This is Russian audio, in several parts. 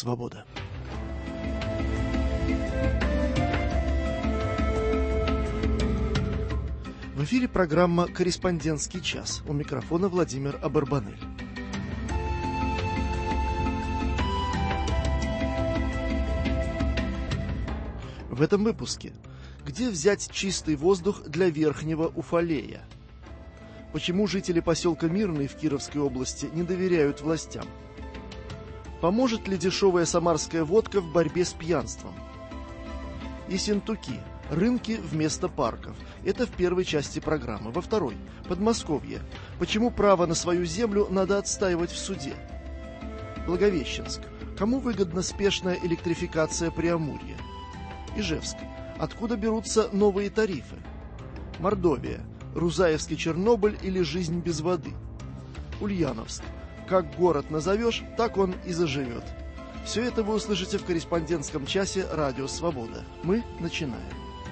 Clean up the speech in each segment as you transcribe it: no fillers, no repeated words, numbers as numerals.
Свобода». В эфире программа «Корреспондентский час». У микрофона Владимир Абарбанель. В этом выпуске. Где взять чистый воздух для Верхнего Уфалея? Почему жители поселка Мирный в Кировской области не доверяют властям? Поможет ли дешевая самарская водка в борьбе с пьянством? Ессентуки. Рынки вместо парков. Это в первой части программы. Во второй. Подмосковье. Почему право на свою землю надо отстаивать в суде? Благовещенск. Кому выгодна спешная электрификация Преамурья? Ижевск. Откуда берутся новые тарифы? Мордовия. Рузаевский Чернобыль или жизнь без воды? Ульяновск. Как город назовешь, так он и заживет. Все это вы услышите в корреспондентском часе «Радио Свобода». Мы начинаем.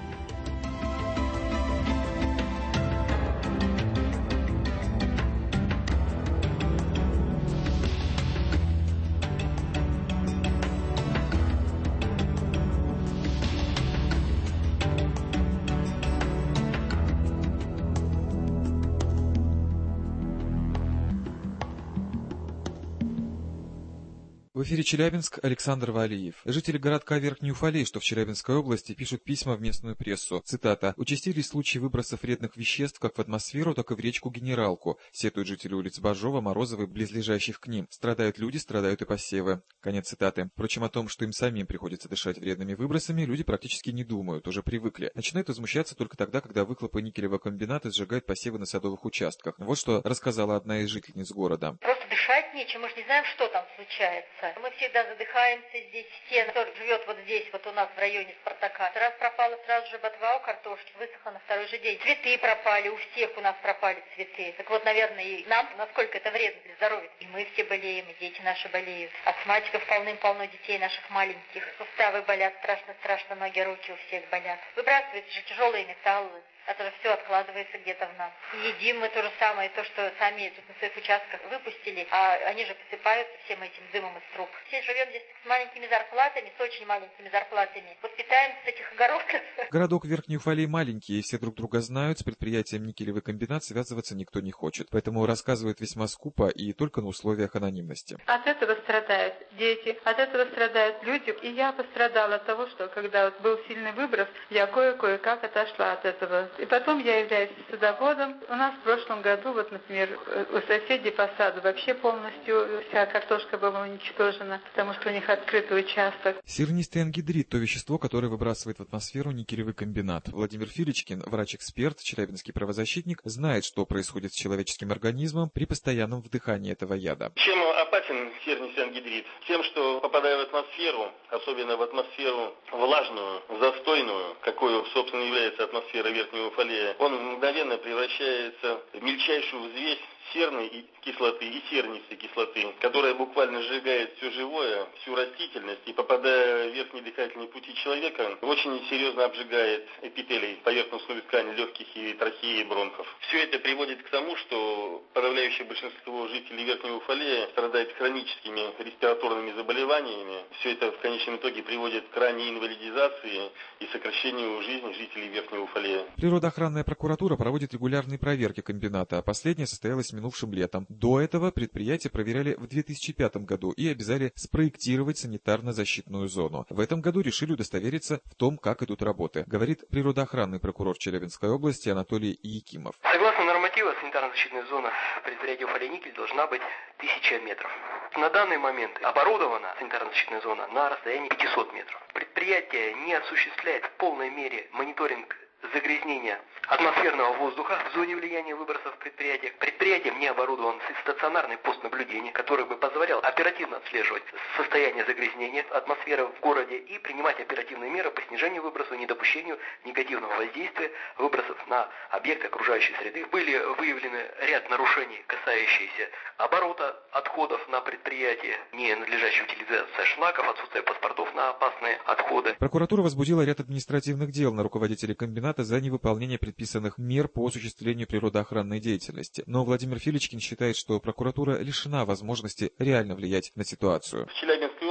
В эфире Челябинск, Александр Валиев. Жители городка Верхний Уфалей, что в Челябинской области, пишут письма в местную прессу. Цитата. «Участились случаи выбросов вредных веществ как в атмосферу, так и в речку Генералку. Сетуют жители улиц Бажова, Морозова и близлежащих к ним. Страдают люди, страдают и посевы». Конец цитаты. Впрочем, о том, что им самим приходится дышать вредными выбросами, люди практически не думают, уже привыкли. Начинают возмущаться только тогда, когда выхлопы никелевого комбината сжигают посевы на садовых участках. Вот что рассказала одна из жительниц города. Просто дышать нечем, мы же не знаем, что там случается. Мы всегда задыхаемся здесь. Все, кто живет вот здесь, вот у нас в районе Спартака. Раз пропала сразу же ботва у картошки, высохла на второй же день. Цветы пропали, у всех у нас пропали цветы. Так вот, наверное, и нам, насколько это вредно для здоровья. И мы все болеем, и дети наши болеют. Астматиков полным-полно детей наших маленьких. Суставы болят, страшно, ноги, руки у всех болят. Выбрасываются же тяжелые металлы. Это же все откладывается где-то в нас. И едим мы то же самое, то, что сами тут на своих участках выпустили, а они же посыпаются всем этим дымом из труб. Все живем здесь с маленькими зарплатами, с очень маленькими зарплатами. Вот питаемся с этих огородов. Городок Верхний Уфалей маленький, и все друг друга знают, с предприятием никелевый комбинат связываться никто не хочет. Поэтому рассказывают весьма скупо и только на условиях анонимности. От этого страдают дети, от этого страдают люди. И я пострадала от того, что когда вот был сильный выброс, я кое-как отошла от этого. И потом я являюсь садоводом. У нас в прошлом году, вот, например, у соседей по саду вообще полностью вся картошка была уничтожена, потому что у них открытый участок. Сернистый ангидрид – то вещество, которое выбрасывает в атмосферу никелевый комбинат. Владимир Филичкин, врач-эксперт, челябинский правозащитник, знает, что происходит с человеческим организмом при постоянном вдыхании этого яда. Чем опасен сернистый ангидрид? Тем, что, попадая в атмосферу, особенно в атмосферу влажную, застойную, какой, собственно, является атмосфера Верхнего Уфалея, он мгновенно превращается в мельчайшую взвесь серной кислоты и сернистой кислоты, которая буквально сжигает все живое, всю растительность, и, попадая в верхние дыхательные пути человека, очень серьезно обжигает эпителий, поверхностную слой ткани легких и трахеи и бронхов. Все это приводит к тому, что подавляющее большинство жителей Верхнего Уфалея страдает хроническими респираторными заболеваниями. Все это в конечном итоге приводит к ранней инвалидизации и сокращению жизни жителей Верхнего Уфалея. Природоохранная прокуратура проводит регулярные проверки комбината. Последняя состоялась минувшим летом. До этого предприятие проверяли в 2005 году и обязали спроектировать санитарно-защитную зону. В этом году решили удостовериться в том, как идут работы, говорит природоохранный прокурор Челябинской области Анатолий Якимов. Согласно нормативу, санитарно-защитная зона предприятия «Уфалей-Никель» должна быть 1000 метров. На данный момент оборудована санитарно-защитная зона на расстоянии 500 метров. Предприятие не осуществляет в полной мере мониторинг загрязнения атмосферного воздуха в зоне влияния выбросов предприятия. Предприятием не оборудован стационарный пост наблюдения, который бы позволял оперативно отслеживать состояние загрязнения атмосферы в городе и принимать оперативные меры по снижению выбросов и недопущению негативного воздействия выбросов на объекты окружающей среды. Были выявлены ряд нарушений, касающиеся оборота отходов на предприятие, ненадлежащей утилизации шлаков, отсутствие паспортов на опасные отходы. Прокуратура возбудила ряд административных дел на руководителей комбината за невыполнение предписанных мер по осуществлению природоохранной деятельности. Но Владимир Филичкин считает, что прокуратура лишена возможности реально влиять на ситуацию. В Челябинской области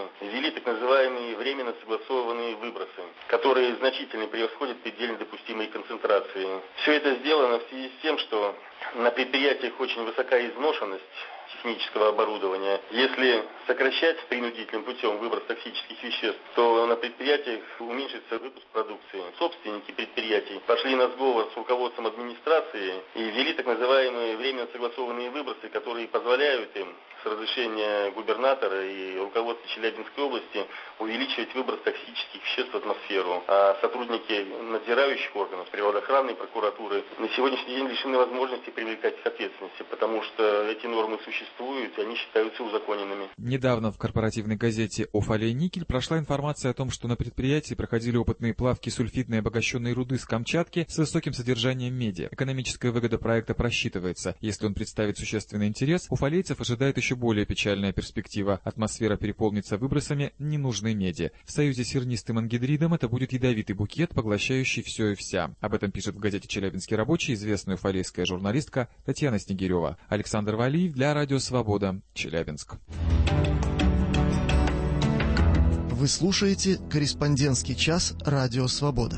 ввели так называемые временно согласованные выбросы, которые значительно превосходят предельно допустимые концентрации. Все это сделано в связи с тем, что на предприятиях очень высока изношенность технического оборудования. Если сокращать принудительным путем выброс токсических веществ, то на предприятиях уменьшится выпуск продукции. Собственники предприятий пошли на сговор с руководством администрации и ввели так называемые временно согласованные выбросы, которые позволяют им с разрешения губернатора и руководства Челябинской области увеличивать выброс токсических веществ в атмосферу. А сотрудники надзирающих органов, природоохранной прокуратуры на сегодняшний день лишены возможности привлекать их к ответственности, потому что эти нормы существуют, и они считаются узаконенными. Недавно в корпоративной газете «Уфалей-Никель» прошла информация о том, что на предприятии проходили опытные плавки сульфидной обогащенной руды с Камчатки с высоким содержанием меди. Экономическая выгода проекта просчитывается. Если он представит существенный интерес, уфалейцев ожидает еще более печальная перспектива. Атмосфера переполнится выбросами ненужной меди. В союзе с сернистым ангидридом это будет ядовитый букет, поглощающий все и вся. Об этом пишет в газете «Челябинский рабочий» известная уфалейская журналистка Татьяна Снегирева. Александр Валиев для Радио Свобода, Челябинск. Вы слушаете «Корреспондентский час» Радио Свобода.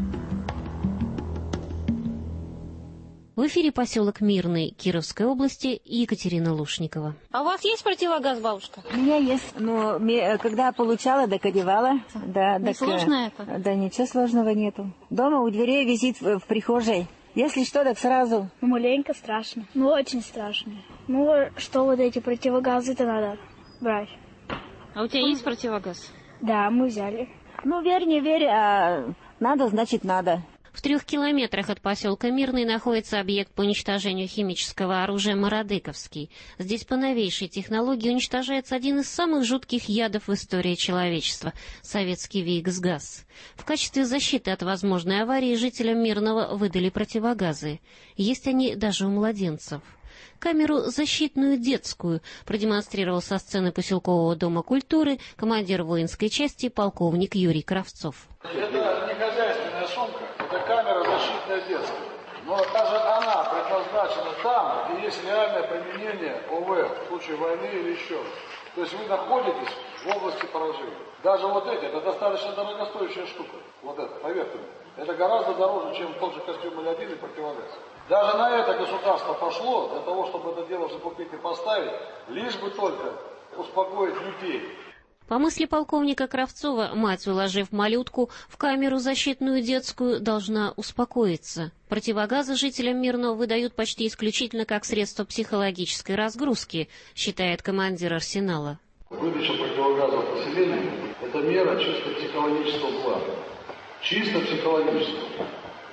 В эфире поселок Мирный Кировской области и Екатерина Лушникова. А у вас есть противогаз, бабушка? У меня есть, но когда получала, так одевала. Да, не сложно это? Да ничего сложного нету. Дома у дверей висит в прихожей. Если что, так сразу. Маленько страшно. Очень страшно. Что вот эти противогазы-то надо брать. А у тебя есть противогаз? Да, мы взяли. Верь, не верь, а надо, значит надо. В 3 километрах от поселка Мирный находится объект по уничтожению химического оружия Мародыковский. Здесь по новейшей технологии уничтожается один из самых жутких ядов в истории человечества – советский ВИКС-газ. В качестве защиты от возможной аварии жителям Мирного выдали противогазы. Есть они даже у младенцев. Камеру защитную детскую продемонстрировал со сцены поселкового дома культуры командир воинской части полковник Юрий Кравцов. Это не хозяйственная сумка, это камера защитная детская. Но даже она предназначена там, где есть реальное применение ОВ в случае войны или еще. То есть вы находитесь в области поражения. Даже вот эти, это достаточно дорогостоящая штука. Вот это, поверьте мне. Это гораздо дороже, чем тот же костюм L1 и противогаз. Даже на это государство пошло, для того, чтобы это дело закупить и поставить, лишь бы только успокоить людей. По мысли полковника Кравцова, мать, уложив малютку в камеру защитную детскую, должна успокоиться. Противогазы жителям Мирного выдают почти исключительно как средство психологической разгрузки, считает командир арсенала. Выдача противогазов населению – это мера чисто психологического плана. Чисто психологического.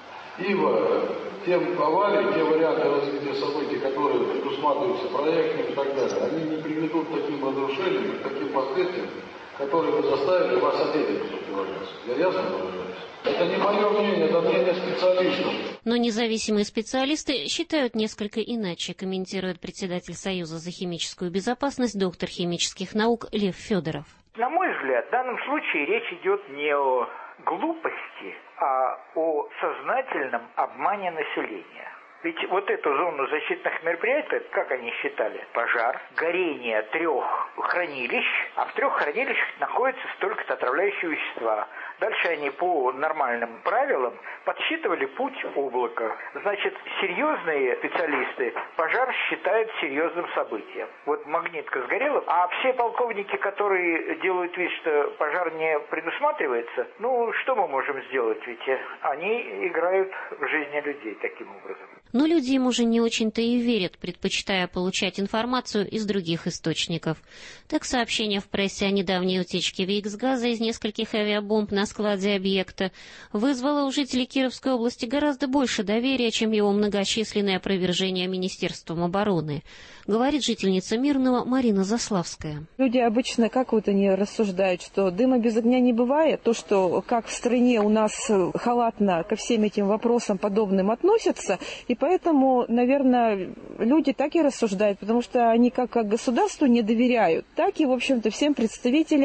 Ибо те аварии, те варианты развития событий, которые предусматриваются проектами и так далее, они не приведут к таким разрушениям, к таким последствиям, которые бы заставили вас одеть противогаз. Я ясно выражаюсь? Это не мое мнение, это мнение специалистов. Но независимые специалисты считают несколько иначе, комментирует председатель Союза за химическую безопасность, доктор химических наук Лев Федоров. На мой взгляд, в данном случае речь идет не о глупости, а о сознательном обмане населения. Ведь вот эту зону защитных мероприятий, как они считали, пожар, горение 3 хранилищ, а в 3 хранилищах находится столько-то отравляющего вещества. Дальше они по нормальным правилам подсчитывали путь облака. Значит, серьезные специалисты пожар считают серьезным событием. Вот магнитка сгорела, а все полковники, которые делают вид, что пожар не предусматривается, что мы можем сделать? Ведь они играют в жизни людей таким образом. Но люди им уже не очень-то и верят, предпочитая получать информацию из других источников. Так, сообщение в прессе о недавней утечке ВИКС-газа из нескольких авиабомб на складе объекта вызвало у жителей Кировской области гораздо больше доверия, чем его многочисленные опровержения Министерством обороны, говорит жительница Мирного Марина Заславская. Люди обычно они рассуждают, что дыма без огня не бывает. То, что как в стране у нас халатно ко всем этим вопросам подобным относятся, и поэтому, наверное, люди так и рассуждают, потому что они как государству не доверяют, так и, в общем-то, всем представителям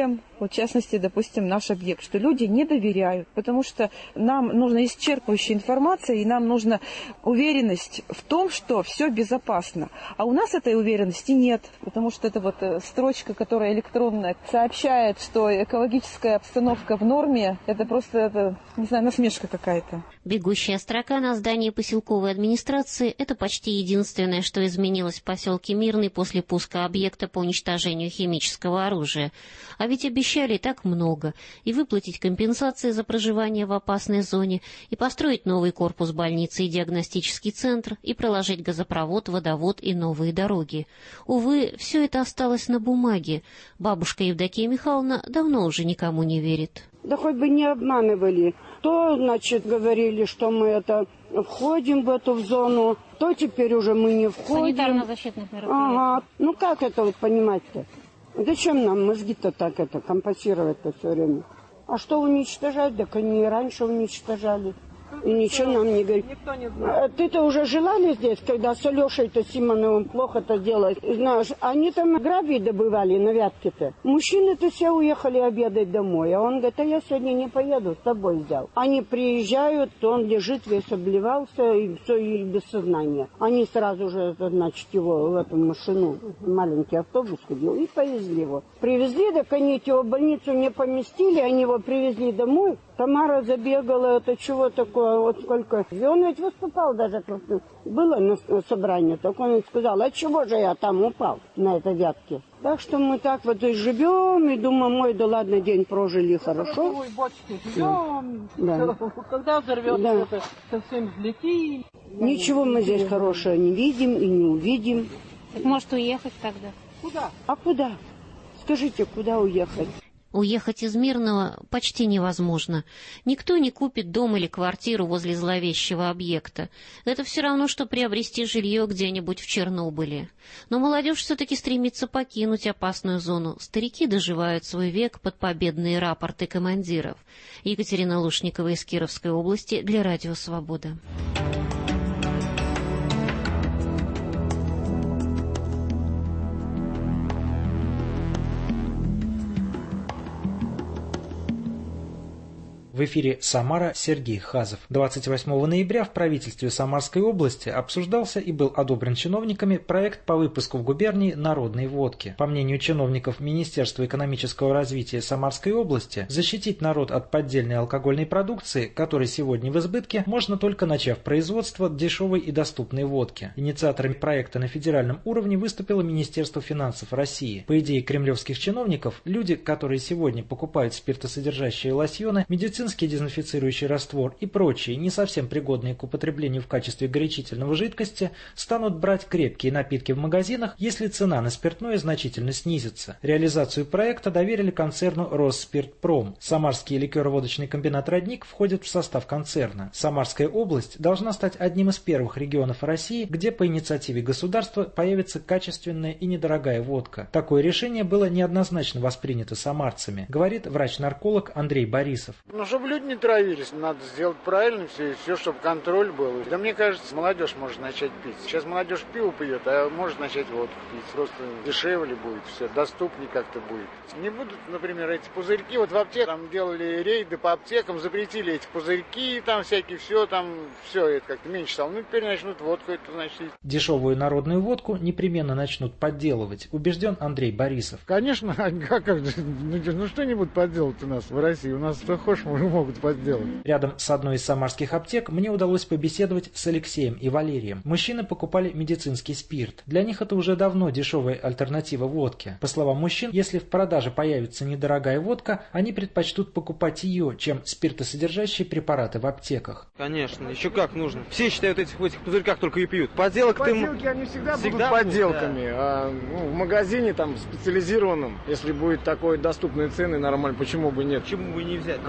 вот в частности, допустим, наш объект, что люди не доверяют, потому что нам нужна исчерпывающая информация, и нам нужна уверенность в том, что все безопасно. А у нас этой уверенности нет, потому что это вот строчка, которая электронная, сообщает, что экологическая обстановка в норме, это просто, не знаю, насмешка какая-то. Бегущая строка на здании поселковой администрации – это почти единственное, что изменилось в поселке Мирный после пуска объекта по уничтожению химического оружия. А ведь обещали так много – и выплатить компенсации за проживание в опасной зоне, и построить новый корпус больницы и диагностический центр, и проложить газопровод, водовод и новые дороги. Увы, все это осталось на бумаге. Бабушка Евдокия Михайловна давно уже никому не верит. Да хоть бы не обманывали. То, значит, говорили, что мы входим в эту зону, то теперь уже мы не входим. Санитарно-защитных мероприятий. Ага. Ну как это вот понимать-то? Зачем нам мозги-то так компенсировать-то все время? А что уничтожать? Так они и раньше уничтожали. И ничего нам не говорит. Никто не знает. Ты-то уже жила ли здесь, когда с Алешей-то Симоновым плохо-то делать? Знаешь, они там грабли добывали на Вятке-то. Мужчины-то все уехали обедать домой. А он говорит, а я сегодня не поеду, с тобой взял. Они приезжают, он лежит, весь обливался, и все, и без сознания. Они сразу же, значит, его в эту машину, маленький автобус ходил, и повезли его. Привезли, так они его в больницу не поместили, они его привезли домой. Тамара забегала, это чего такое, вот сколько. И он ведь выступал даже, было на собрании, так он ведь сказал, а чего же я там упал на этой Вятке? Так что мы так вот и живем, и думаем, ой, да ладно, день прожили хорошо. Ой, бочки живем, да. Когда взорвется, да. Это совсем взлетим. Ничего мы здесь хорошего не видим и не увидим. Так может уехать тогда? Куда? А куда? Скажите, куда уехать? Уехать из Мирного почти невозможно. Никто не купит дом или квартиру возле зловещего объекта. Это все равно, что приобрести жилье где-нибудь в Чернобыле. Но молодежь все-таки стремится покинуть опасную зону. Старики доживают свой век под победные рапорты командиров. Екатерина Лушникова из Кировской области для Радио Свобода. В эфире «Самара», Сергей Хазов. 28 ноября в правительстве Самарской области обсуждался и был одобрен чиновниками проект по выпуску в губернии народной водки. По мнению чиновников Министерства экономического развития Самарской области, защитить народ от поддельной алкогольной продукции, которой сегодня в избытке, можно только начав производство дешевой и доступной водки. Инициаторами проекта на федеральном уровне выступило Министерство финансов России. По идее кремлевских чиновников, люди, которые сегодня покупают спиртосодержащие лосьоны, медицинские дезинфицирующий раствор и прочие, не совсем пригодные к употреблению в качестве горячительного жидкости, станут брать крепкие напитки в магазинах, если цена на спиртное значительно снизится. Реализацию проекта доверили концерну «Росспиртпром». Самарский ликероводочный комбинат «Родник» входит в состав концерна. Самарская область должна стать одним из первых регионов России, где по инициативе государства появится качественная и недорогая водка. Такое решение было неоднозначно воспринято самарцами, говорит врач-нарколог Андрей Борисов. Чтобы люди не травились, надо сделать правильно все, чтобы контроль был. Да мне кажется, молодежь может начать пить. Сейчас молодежь пиво пьет, а может начать водку пить. Просто дешевле будет, все, доступнее как-то будет. Не будут, например, эти пузырьки. Вот в аптеке там делали рейды по аптекам, запретили эти пузырьки, там всякие, все это как-то меньше стало. Ну, теперь начнут водку это значит. Дешевую народную водку непременно начнут подделывать, убежден Андрей Борисов. Конечно, как же, ну что не будут подделывать у нас в России? У нас что хочешь, могут подделать. Рядом с одной из самарских аптек мне удалось побеседовать с Алексеем и Валерием. Мужчины покупали медицинский спирт. Для них это уже давно дешевая альтернатива водке. По словам мужчин, если в продаже появится недорогая водка, они предпочтут покупать ее, чем спиртосодержащие препараты в аптеках. Конечно, еще как нужно. Все считают в этих пузырьках только и пьют. Подделки они всегда будут подделками. Да. А в магазине там специализированном, если будет такой доступные цены нормально, почему бы нет? Почему бы не взять? Конечно.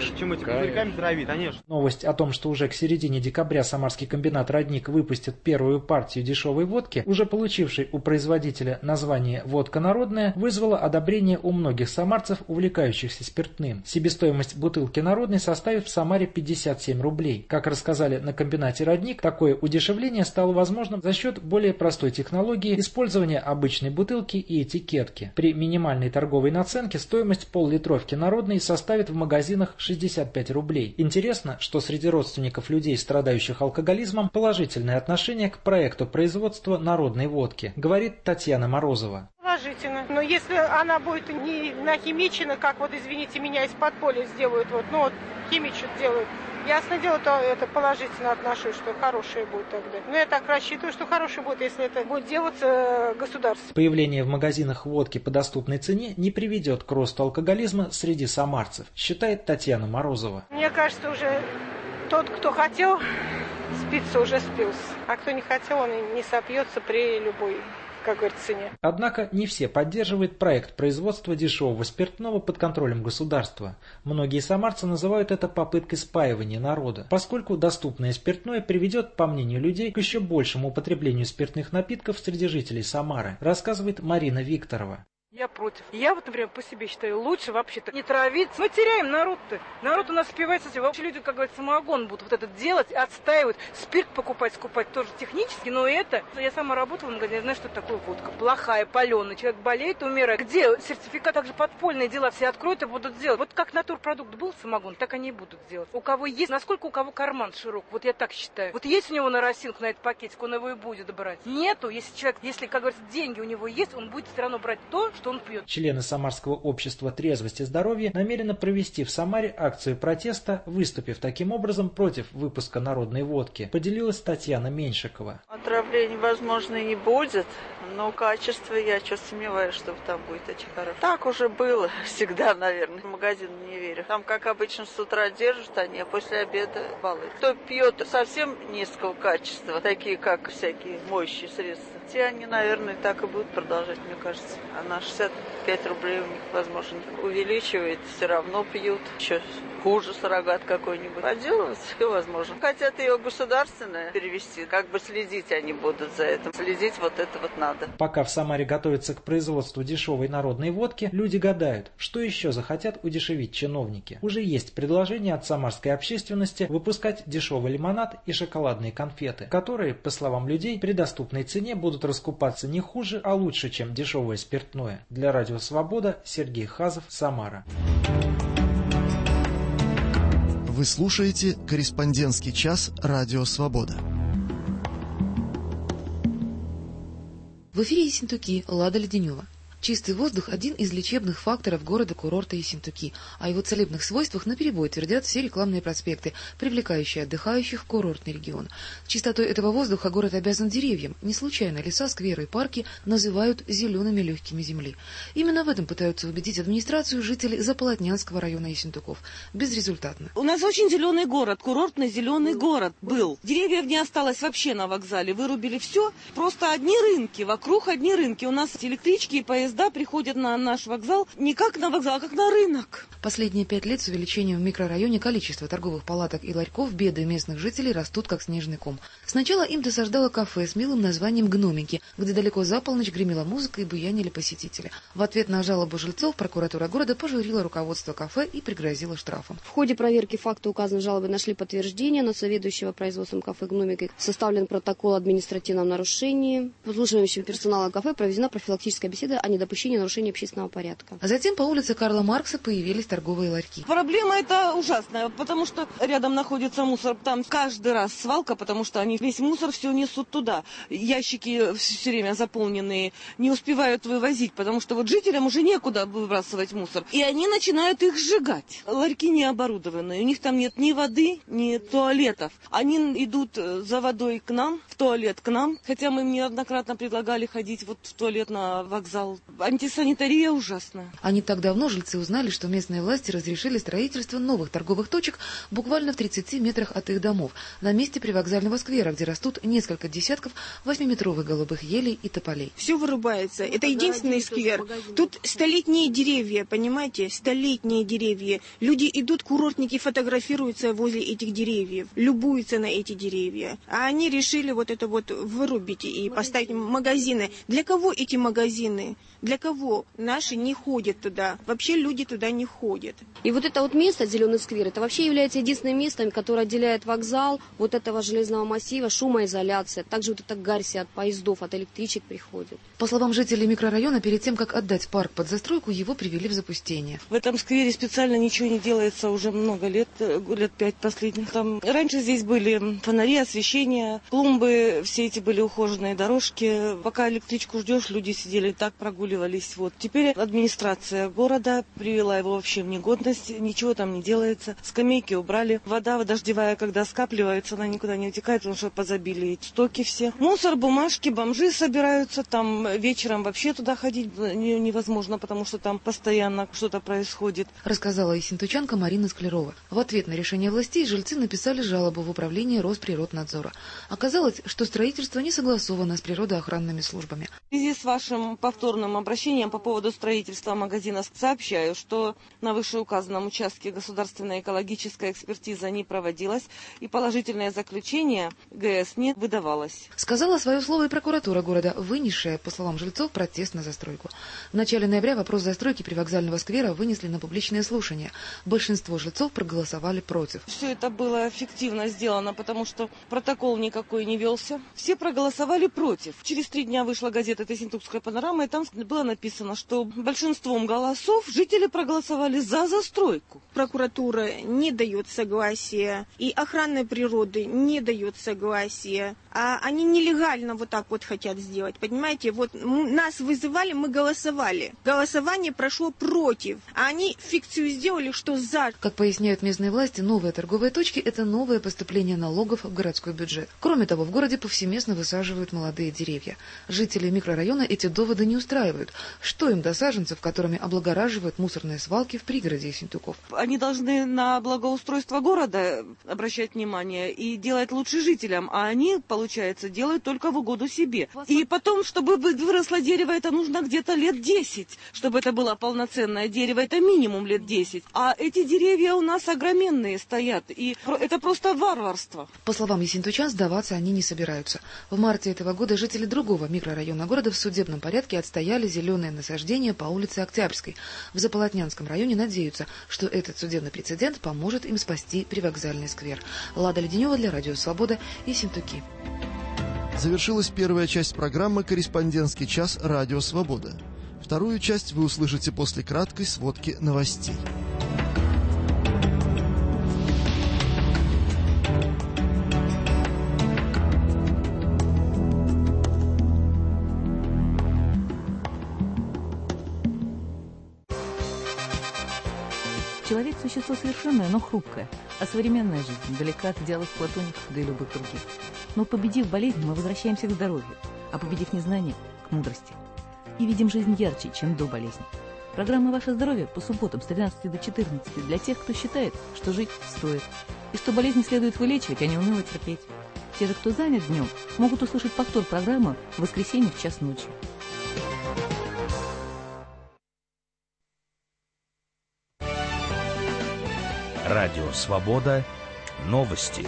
лучше, чем эти пузырьками травить, конечно. Новость о том, что уже к середине декабря самарский комбинат «Родник» выпустит первую партию дешевой водки, уже получившей у производителя название «Водка народная», вызвала одобрение у многих самарцев, увлекающихся спиртным. Себестоимость бутылки народной составит в Самаре 57 рублей. Как рассказали на комбинате «Родник», такое удешевление стало возможным за счет более простой технологии использования обычной бутылки и этикетки. При минимальной торговой наценке стоимость пол-литровки народной составит в магазинах 65 рублей. Интересно, что среди родственников людей, страдающих алкоголизмом, положительное отношение к проекту производства народной водки, говорит Татьяна Морозова. Положительно. Но если она будет не нахимичена, как вот, извините меня, из подполья сделают, химичат делают, ясно дело, то это положительно отношусь, что хорошее будет тогда. Но я так рассчитываю, что хорошее будет, если это будет делаться государством. Появление в магазинах водки по доступной цене не приведет к росту алкоголизма среди самарцев, считает Татьяна Морозова. Мне кажется, уже тот, кто хотел спиться, уже спился. А кто не хотел, он и не сопьется при любой, как говорится, цене. Однако не все поддерживают проект производства дешевого спиртного под контролем государства. Многие самарцы называют это попыткой спаивания народа, поскольку доступное спиртное приведет, по мнению людей, к еще большему употреблению спиртных напитков среди жителей Самары, рассказывает Марина Викторова. Я против. Я вот, например, по себе считаю, лучше вообще-то не травить. Мы теряем народ-то. Народ у нас спивается. Вообще люди, как говорится, самогон будут вот это делать, отстаивают. Спирт покупать, скупать тоже технически, но это... Я сама работала в магазине, я знаю, что это такое водка. Плохая, паленая. Человек болеет, умирает. Где сертификат? Также подпольные дела все откроют и будут делать. Вот как натурпродукт был самогон, так они и будут делать. У кого есть, насколько у кого карман широк. Вот я так считаю. Вот есть у него наросинка на этот пакетик, он его и будет брать. Нету, если человек, как говорится, деньги у него есть, он будет все равно брать то, что он пьет. Члены Самарского общества трезвости и здоровья намерены провести в Самаре акцию протеста, выступив таким образом против выпуска народной водки, поделилась Татьяна Меньшикова. Отравления, возможно, и не будет, но качество, я сомневаюсь, что там будет очень хорошее. Так уже было всегда, наверное. В магазин не верю. Там, как обычно, с утра держат они, а после обеда балуют. Кто пьет совсем низкого качества, такие как всякие моющие средства, те они, наверное, так и будут продолжать, мне кажется. А на 65 рублей у них, возможно, увеличивает, все равно пьют. Еще хуже суррогат какой-нибудь. Поделать все возможно. Хотят ее государственное перевести, как бы следить они будут за этим. Следить вот это вот надо. Пока в Самаре готовятся к производству дешевой народной водки, люди гадают, что еще захотят удешевить чиновники. Уже есть предложение от самарской общественности выпускать дешевый лимонад и шоколадные конфеты, которые, по словам людей, при доступной цене будут раскупаться не хуже, а лучше, чем дешевое спиртное. Для Радио Свобода Сергей Хазов, Самара. Вы слушаете «Корреспондентский час» Радио Свобода. В эфире Ессентуки, Лада Леденева. Чистый воздух – один из лечебных факторов города-курорта Ессентуки. О его целебных свойствах наперебой твердят все рекламные проспекты, привлекающие отдыхающих в курортный регион. Чистотой этого воздуха город обязан деревьям. Не случайно леса, скверы и парки называют зелеными легкими земли. Именно в этом пытаются убедить администрацию жители Заполотнянского района Ессентуков. Безрезультатно. У нас очень зеленый город, курортный зеленый город был. Деревьев не осталось вообще на вокзале, вырубили все. Просто одни рынки, вокруг одни рынки. У нас электрички и поезда приходят на наш вокзал не как на вокзал, а как на рынок. Последние 5 лет с увеличением в микрорайоне количества торговых палаток и ларьков беды местных жителей растут как снежный ком. Сначала им досаждало кафе с милым названием «Гномики», где далеко за полночь гремела музыка и буянили посетители. В ответ на жалобу жильцов прокуратура города пожурила руководство кафе и пригрозила штрафом. В ходе проверки факта указанной жалобы нашли подтверждение на заведующего производством кафе «Гномики». Составлен протокол о административном нарушении. Обслуживающим персоналом кафе проведена профилактическая беседа о недопущении нарушения общественного порядка. А затем по улице Карла Маркса появились торговые ларьки. Проблема эта ужасная, потому что рядом находится мусор. Там каждый раз свалка, потому что они весь мусор все несут туда. Ящики все время заполненные, не успевают вывозить, потому что вот жителям уже некуда выбрасывать мусор. И они начинают их сжигать. Ларьки не оборудованные, у них там нет ни воды, ни туалетов. Они идут за водой к нам, в туалет к нам, хотя мы им неоднократно предлагали ходить вот в туалет на вокзал Антисанитария ужасная. А не так давно жильцы узнали, что местные власти разрешили строительство новых торговых точек буквально в 30 метрах от их домов, на месте привокзального сквера, где растут несколько десятков 8-метровых голубых елей и тополей. Все вырубается. Это единственный сквер. Тут столетние деревья, понимаете? Столетние деревья. Люди идут, курортники фотографируются возле этих деревьев, любуются на эти деревья. А они решили вот это вот вырубить и поставить магазины. Для кого эти магазины? Для кого? Наши не ходят туда. Вообще люди туда не ходят. И вот это вот место, зеленый сквер, это вообще является единственным местом, которое отделяет вокзал вот этого железного массива, шумоизоляция. Также вот эта гарь от поездов, от электричек приходит. По словам жителей микрорайона, перед тем, как отдать парк под застройку, его привели в запустение. В этом сквере специально ничего не делается уже много лет 5 последних. Там раньше здесь были фонари, освещение, клумбы, все эти были ухоженные дорожки. Пока электричку ждешь, люди сидели так, прогуливались. Вот. Теперь администрация города привела его вообще в негодность, ничего там не делается. Скамейки убрали. Вода дождевая, когда скапливается, она никуда не утекает, потому что позабили стоки все. Мусор, бумажки, бомжи собираются. Там вечером вообще туда ходить невозможно, потому что там постоянно что-то происходит. Рассказала ессентучанка Марина Склярова. В ответ на решение властей жильцы написали жалобу в управление Росприроднадзора. Оказалось, что строительство не согласовано с природоохранными службами. В связи с вашим повторным обращением по поводу строительства магазина сообщаю, что на вышеуказанном участке государственная экологическая экспертиза не проводилась и положительное заключение ГС не выдавалось. Сказала свое слово и прокуратура города, вынесшая, по словам жильцов, протест на застройку. В начале ноября вопрос застройки привокзального сквера вынесли на публичное слушание. Большинство жильцов проголосовали против. Все это было фиктивно сделано, потому что протокол никакой не велся. Все проголосовали против. Через 3 дня вышла газета «Ессентукская панорама», и там было написано, что большинством голосов жители проголосовали за застройку. Прокуратура не дает согласия, и охрана природы не дает согласия. А они нелегально вот так вот хотят сделать, понимаете? Вот нас вызывали, мы голосовали. Голосование прошло против, а они фикцию сделали, что за. Как поясняют местные власти, новые торговые точки – это новое поступление налогов в городской бюджет. Кроме того, в городе повсеместно высаживают молодые деревья. Жители микрорайона эти доводы не устраивают. Что им до саженцев, которыми облагораживают мусорные свалки в пригороде Ессентуков? Они должны на благоустройство города обращать внимание и делать лучше жителям, а они, получается, делают только в угоду себе. И потом, чтобы выросло дерево, это нужно где-то лет 10, чтобы это было полноценное дерево, это минимум лет 10. А эти деревья у нас огроменные стоят, и это просто варварство. По словам ессентучан, сдаваться они не собираются. В марте этого года жители другого микрорайона города в судебном порядке отстояли зеленые насаждения по улице Октябрьской. В Заполотнянском районе надеются, что этот судебный прецедент поможет им спасти привокзальный сквер. Лада Леденева для Радио Свобода, Ессентуки. Завершилась первая часть программы «Корреспондентский час. Радио Свобода». Вторую часть вы услышите после краткой сводки новостей. Человек – существо совершенное, но хрупкое, а современная жизнь далека от идеалов платоников, да и любых других. Но победив болезнь, мы возвращаемся к здоровью, а победив незнание – к мудрости. И видим жизнь ярче, чем до болезни. Программа «Ваше здоровье» по субботам с 13 до 14 для тех, кто считает, что жить стоит, и что болезни следует вылечивать, а не уныло терпеть. Те же, кто занят днем, могут услышать повтор программы в воскресенье в 1:00 ночи. Радио «Свобода». Новости.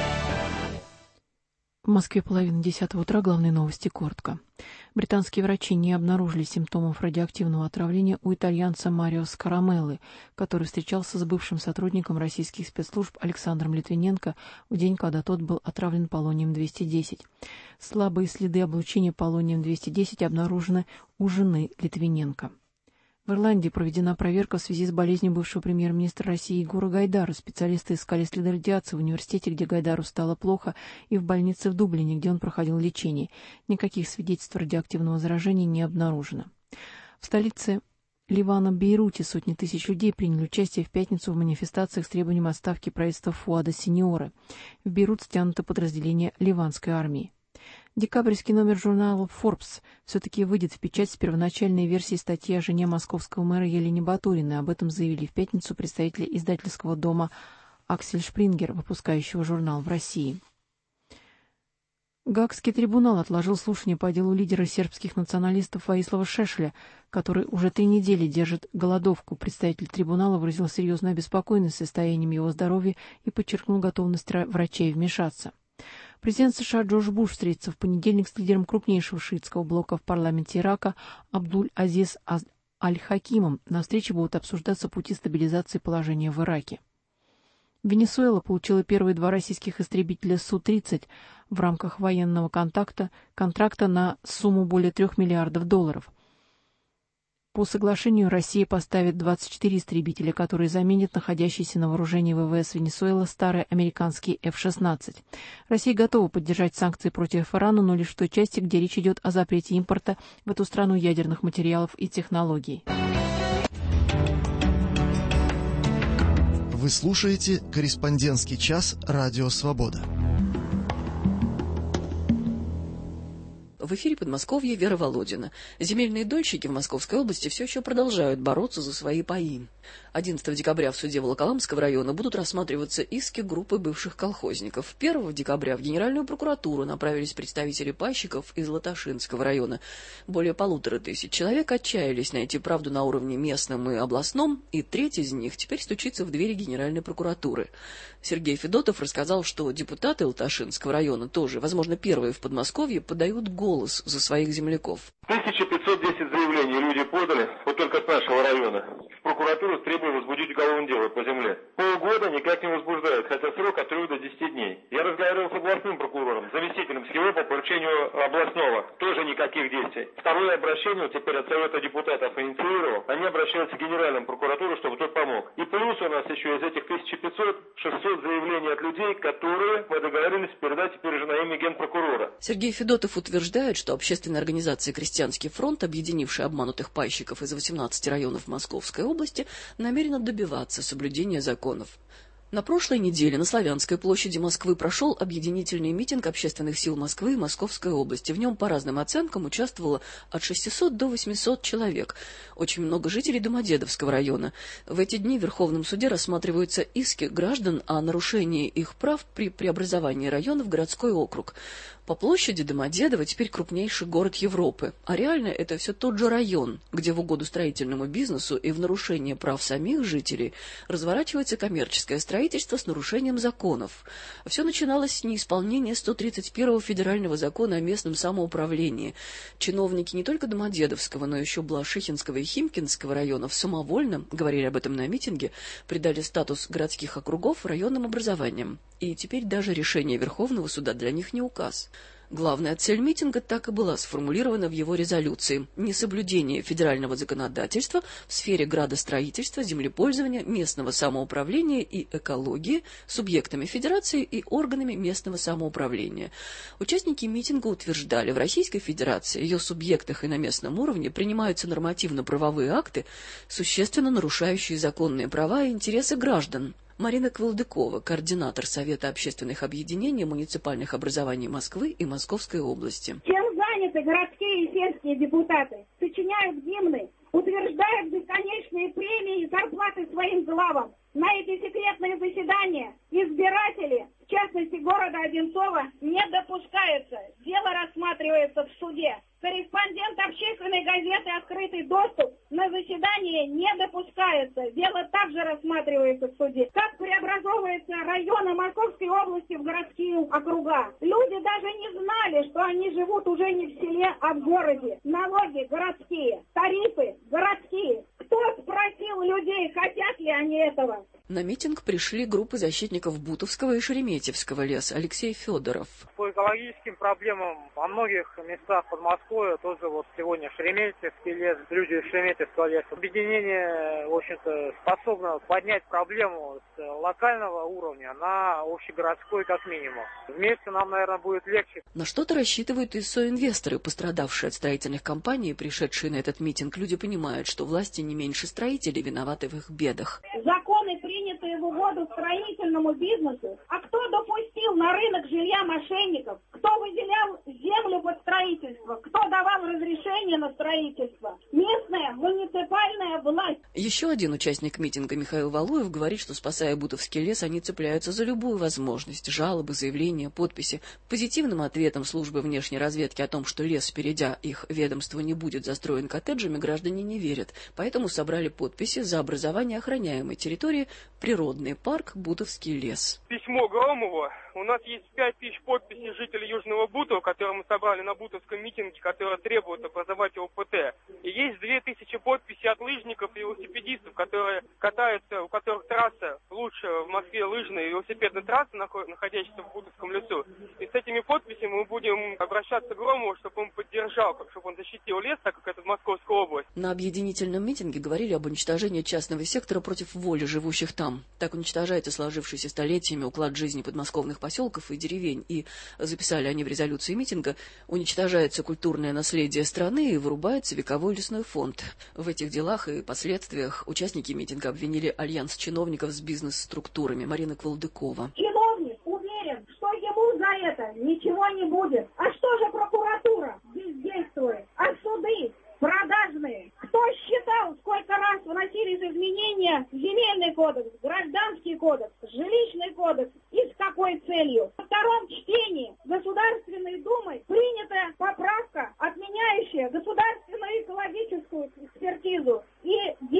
В Москве 9:30 утра. Главные новости коротко. Британские врачи не обнаружили симптомов радиоактивного отравления у итальянца Марио Скарамеллы, который встречался с бывшим сотрудником российских спецслужб Александром Литвиненко в день, когда тот был отравлен полонием-210. Слабые следы облучения полонием-210 обнаружены у жены Литвиненко. В Ирландии проведена проверка в связи с болезнью бывшего премьер-министра России Егора Гайдара. Специалисты искали следы радиации в университете, где Гайдару стало плохо, и в больнице в Дублине, где он проходил лечение. Никаких свидетельств радиоактивного заражения не обнаружено. В столице Ливана, Бейруте, сотни тысяч людей приняли участие в пятницу в манифестациях с требованием отставки правительства Фуада Синьоре. В Бейрут стянуто подразделение ливанской армии. Декабрьский номер журнала Forbes все-таки выйдет в печать с первоначальной версией статьи о жене московского мэра Елене Батуриной. Об этом заявили в пятницу представители издательского дома Аксель Шпрингер, выпускающего журнал в России. Гаагский трибунал отложил слушание по делу лидера сербских националистов Воислава Шешеля, который уже 3 недели держит голодовку. Представитель трибунала выразил серьезную обеспокоенность состоянием его здоровья и подчеркнул готовность врачей вмешаться. Президент США Джордж Буш встретится в понедельник с лидером крупнейшего шиитского блока в парламенте Ирака Абдуль-Азиз Аль-Хакимом. На встрече будут обсуждаться пути стабилизации положения в Ираке. Венесуэла получила первые 2 российских истребителя Су-30 в рамках военного контракта на сумму более $3 миллиардов. По соглашению Россия поставит 24 истребителя, которые заменят находящиеся на вооружении ВВС Венесуэлы старые американские F-16. Россия готова поддержать санкции против Ирана, но лишь в той части, где речь идет о запрете импорта в эту страну ядерных материалов и технологий. Вы слушаете «Корреспондентский час» Радио Свобода. В эфире Подмосковья Вера Володина. Земельные дольщики в Московской области все еще продолжают бороться за свои паи. 11 декабря в суде Волоколамского района будут рассматриваться иски группы бывших колхозников. 1 декабря в Генеральную прокуратуру направились представители пайщиков из Латашинского района. Более 1500 человек отчаялись найти правду на уровне местном и областном, и треть из них теперь стучится в двери Генеральной прокуратуры. Сергей Федотов рассказал, что депутаты Латашинского района тоже, возможно, первые в Подмосковье, подают голос за своих земляков. 1510 заявлений люди подали, вот только с нашего района. В прокуратуру требуют возбудить уголовное дело по земле. Полгода никак не возбуждают, хотя срок от 3 до 10 дней. Я разговаривал с областным прокурором, заместителем СХИО по поручению областного. Тоже никаких действий. Второе обращение теперь от Совета депутатов инициировал. Они обращаются к Генеральному прокуратуру, чтобы тот помог. И плюс у нас еще из этих 1500-600 заявлений от людей, которые мы договорились передать теперь же на имя генпрокурора. Сергей Федотов утверждает, что общественная организация «Крестьянский фронт», объединившая обманутых пайщиков из 18 районов Московской области, намерена добиваться соблюдения законов. На прошлой неделе на Славянской площади Москвы прошел объединительный митинг общественных сил Москвы и Московской области. В нем, по разным оценкам, участвовало от 600 до 800 человек. Очень много жителей Домодедовского района. В эти дни в Верховном суде рассматриваются иски граждан о нарушении их прав при преобразовании района в городской округ. По площади Домодедово теперь крупнейший город Европы, а реально это все тот же район, где в угоду строительному бизнесу и в нарушение прав самих жителей разворачивается коммерческое строительство с нарушением законов. Все начиналось с неисполнения 131-го федерального закона о местном самоуправлении. Чиновники не только Домодедовского, но еще Балашихинского и Химкинского районов самовольно, говорили об этом на митинге, придали статус городских округов районным образованиям. И теперь даже решение Верховного суда для них не указ. Главная цель митинга так и была сформулирована в его резолюции – несоблюдение федерального законодательства в сфере градостроительства, землепользования, местного самоуправления и экологии субъектами федерации и органами местного самоуправления. Участники митинга утверждали, в Российской Федерации, ее субъектах и на местном уровне принимаются нормативно-правовые акты, существенно нарушающие законные права и интересы граждан. Марина Квалдыкова, координатор Совета общественных объединений муниципальных образований Москвы и Московской области. Чем заняты городские и сельские депутаты? Сочиняют гимны, утверждают бесконечные премии и зарплаты своим главам. На эти секретные заседания избиратели, в частности города Одинцова, не допускаются. Дело рассматривается в суде. Корреспондент общественной газеты «Открытый доступ» на заседание не допускается. Дело также рассматривается в суде. Как преобразовываются районы Московской области в городские округа. Люди даже не знали, что они живут уже не в селе, а в городе. Налоги городские, тарифы городские. Кто спросил людей, хотят ли они этого? На митинг пришли группы защитников Бутовского и Шереметьевского леса. Алексей Федоров. По экологическим проблемам во многих местах Подмосковья, тоже вот сегодня Шереметьевский лес, люди Шереметьевского леса. Объединение, в общем-то, способно поднять проблему с локального уровня на общегородской как минимум. Вместе нам, наверное, будет легче. На что-то рассчитывают и соинвесторы, пострадавшие от строительных компаний, пришедшие на этот митинг. Люди понимают, что власти не меньше строителей виноваты в их бедах. Законы принятые в угоду строительному бизнесу. А кто допустил выводил на рынок жилья мошенников, кто выделял землю под строительство, кто давал разрешение на строительство. Местная муниципальная власть. Еще один участник митинга Михаил Валуев говорит, что, спасая Бутовский лес, они цепляются за любую возможность. Жалобы, заявления, подписи. Позитивным ответом службы внешней разведки о том, что лес, перейдя их ведомство, не будет застроен коттеджами, граждане не верят. Поэтому собрали подписи за образование охраняемой территории природный парк Бутовский лес. Письмо Громову. У нас есть 5000 подписей жителей Южного Бутова, которые мы собрали на бутовском митинге, которые требуют образовать ОПТ. И есть 2000 подписей от лыжников и велосипедистов, которые катаются, у которых трасса лучше в Москве лыжная и велосипедная трасса, находящаяся в Бутовском лесу. И с этими подписями мы будем обращаться к Громову, чтобы он поддержал, чтобы он защитил лес, так как это Московская область. На объединительном митинге говорили об уничтожении частного сектора против воли живущих там. Так уничтожается сложившийся столетиями уклад жизни подмосковных поселков и деревень. И записали они в резолюции митинга: уничтожается культурное наследие страны и вырубается вековой лесной фонд. В этих делах и последствиях участники митинга обвинили альянс чиновников с бизнес-структурами. Марина Квалдыкова. Чиновник уверен, что ему за это ничего не будет. А что же прокуратура бездействует? А суды продажные? Кто считал, сколько раз вносились изменения в земельный кодекс, гражданский кодекс, жилищный кодекс и с какой целью? Во втором чтении Государственной Думой принята поправка, отменяющая государственную экологическую экспертизу и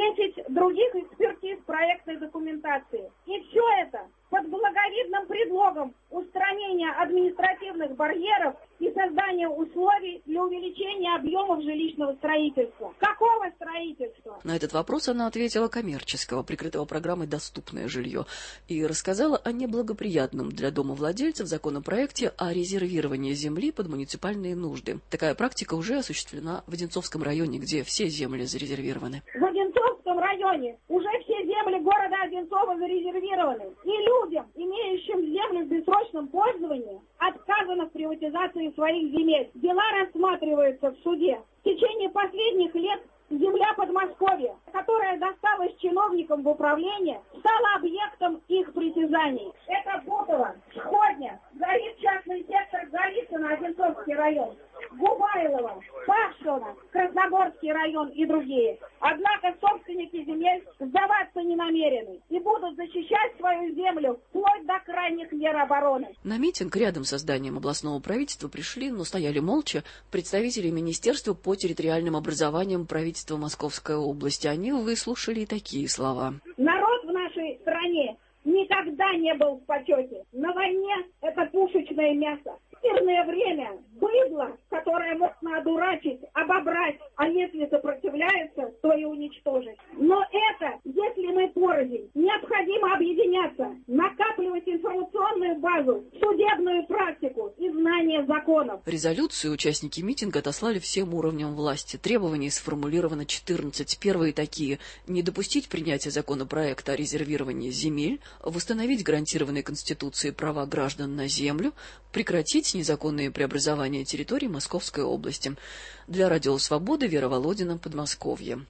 10 других экспертиз проектной документации. И все это под благовидным предлогом устранения административных барьеров и создания условий для увеличения объемов жилищного строительства. Какого строительства? На этот вопрос она ответила: коммерческого, прикрытого программой «Доступное жилье», и рассказала о неблагоприятном для домовладельцев законопроекте о резервировании земли под муниципальные нужды. Такая практика уже осуществлена в Одинцовском районе, где все земли зарезервированы. В Одинцовском районе уже все земли города Одинцова зарезервированы. И людям, имеющим землю в бессрочном пользовании, отказано в приватизации своих земель. Дела рассматриваются в суде. В течение последних лет земля Подмосковья, которая досталась чиновникам в управление, стала объектом их притязаний. Это Бутово, Сходня, Горит частный сектор Голицына, Одинцовский район, Губайлово, Павшино, Красногорский район и другие. Однако собственники земель сдаваться не намерены и будут защищать свою землю вплоть до крайних мер обороны. На митинг рядом с зданием областного правительства пришли, но стояли молча, представители Министерства по территориальным образованиям правительства Московской области. Они выслушали такие слова. Народ в нашей стране никогда не был в почете. На войне это пушечное мясо. В мирное время быдло, которое можно одурачить, обобрать, а если сопротивляется, то и уничтожить. Но это, если мы порознь, необходимо объединяться, накапливать информационную базу, судебную практику и знания законов. Резолюцию участники митинга отослали всем уровням власти. Требований сформулировано 14. Первые такие: не допустить принятия законопроекта о резервировании земель, восстановить гарантированные Конституцией права граждан на землю, прекратить незаконные преобразования территорий Московской области. Для Радио Свободы Вера Володина, Подмосковье.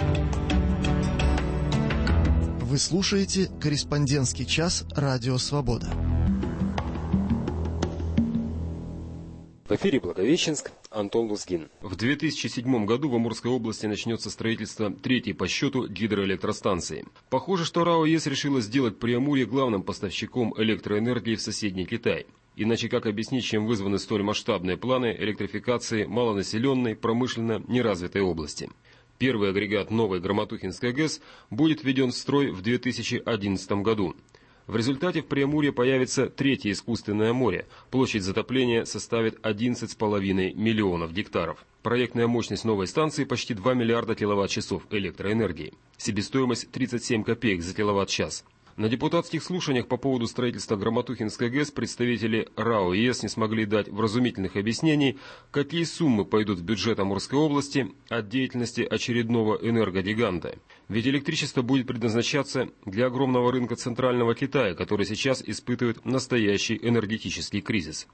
Вы слушаете «Корреспондентский час» Радио Свобода. В эфире Благовещенск, Антон Лузгин. В 2007 году в Амурской области начнется строительство третьей по счету гидроэлектростанции. Похоже, что РАО ЕС решила сделать Преамурье главным поставщиком электроэнергии в соседний Китай. Иначе как объяснить, чем вызваны столь масштабные планы электрификации малонаселенной, промышленно неразвитой области? Первый агрегат новой Громотухинской ГЭС будет введен в строй в 2011 году. В результате в Преамурье появится третье искусственное море. Площадь затопления составит 11,5 миллионов гектаров. Проектная мощность новой станции почти 2 миллиарда киловатт-часов электроэнергии. Себестоимость 37 копеек за киловатт-час. На депутатских слушаниях по поводу строительства Громотухинской ГЭС представители РАО ЕС не смогли дать вразумительных объяснений, какие суммы пойдут в бюджет Амурской области от деятельности очередного энергогиганта. Ведь электричество будет предназначаться для огромного рынка Центрального Китая, который сейчас испытывает настоящий энергетический кризис.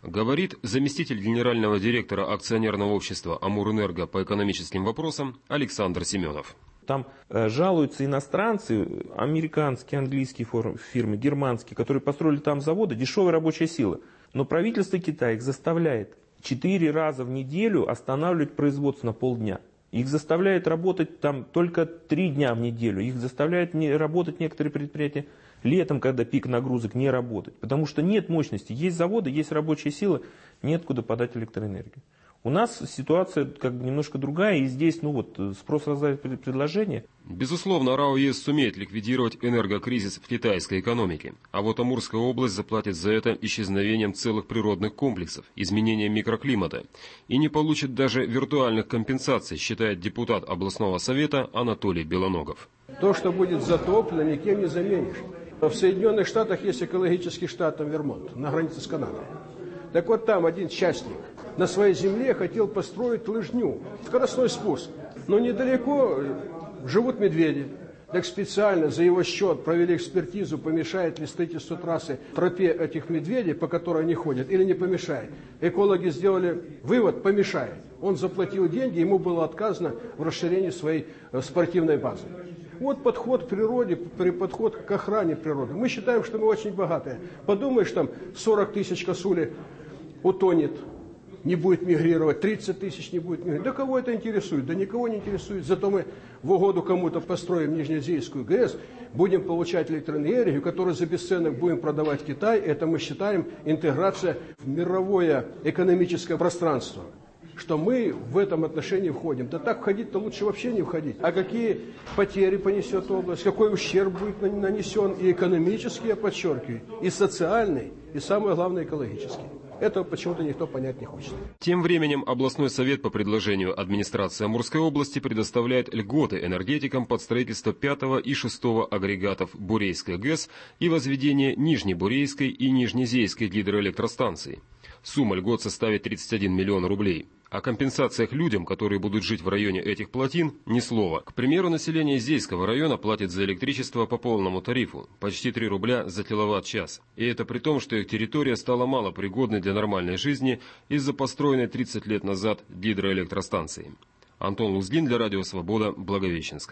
Говорит заместитель генерального директора акционерного общества «Амурэнерго» по экономическим вопросам Александр Семенов. Там жалуются иностранцы, американские, английские фирмы, германские, которые построили там заводы, дешевая рабочая сила. Но правительство Китая их заставляет 4 раза в неделю останавливать производство на полдня. Их заставляет работать там только 3 дня в неделю. Их заставляют работать некоторые предприятия летом, когда пик нагрузок, не работать. Потому что нет мощности. Есть заводы, есть рабочая сила, нет куда подать электроэнергию. У нас ситуация как бы немножко другая, и здесь спрос рождает предложение. Безусловно, РАО ЕС сумеет ликвидировать энергокризис в китайской экономике. А вот Амурская область заплатит за это исчезновением целых природных комплексов, изменением микроклимата. И не получит даже виртуальных компенсаций, считает депутат областного совета Анатолий Белоногов. То, что будет затоплено, никем не заменишь. В Соединенных Штатах есть экологический штат Вермонт, на границе с Канадой. Так вот там один частник на своей земле хотел построить лыжню, скоростной спуск. Но недалеко живут медведи. Так специально за его счет провели экспертизу, помешает ли строительство трассы тропе этих медведей, по которой они ходят, или не помешает. Экологи сделали вывод: помешает. Он заплатил деньги, ему было отказано в расширении своей спортивной базы. Вот подход к природе, подход к охране природы. Мы считаем, что мы очень богатые. Подумаешь, там 40 тысяч косули утонет, не будет мигрировать, 30 тысяч не будет мигрировать. Да кого это интересует? Да никого не интересует. Зато мы в угоду кому-то построим Нижнеазийскую ГЭС, будем получать электроэнергию, которую за бесценок будем продавать в Китай. Это мы считаем интеграция в мировое экономическое пространство. Что мы в этом отношении входим. Да так входить-то лучше вообще не входить. А какие потери понесет область, какой ущерб будет нанесен и экономический, я подчеркиваю, и социальный, и самое главное экологический. Этого почему-то никто понять не хочет. Тем временем областной совет по предложению администрации Амурской области предоставляет льготы энергетикам под строительство 5 и 6 агрегатов Бурейской ГЭС и возведение Нижнебурейской и Нижнезейской гидроэлектростанций. Сумма льгот составит 31 миллион рублей. О компенсациях людям, которые будут жить в районе этих плотин, ни слова. К примеру, население Зейского района платит за электричество по полному тарифу, почти 3 рубля за киловатт-час. И это при том, что их территория стала малопригодной для нормальной жизни из-за построенной 30 лет назад гидроэлектростанции. Антон Лузгин для Радио Свобода, Благовещенск.